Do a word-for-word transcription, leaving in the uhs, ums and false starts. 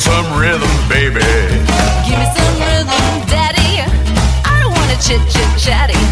some rhythm, baby. Give me some rhythm, daddy. I don't want to chit chit chatty.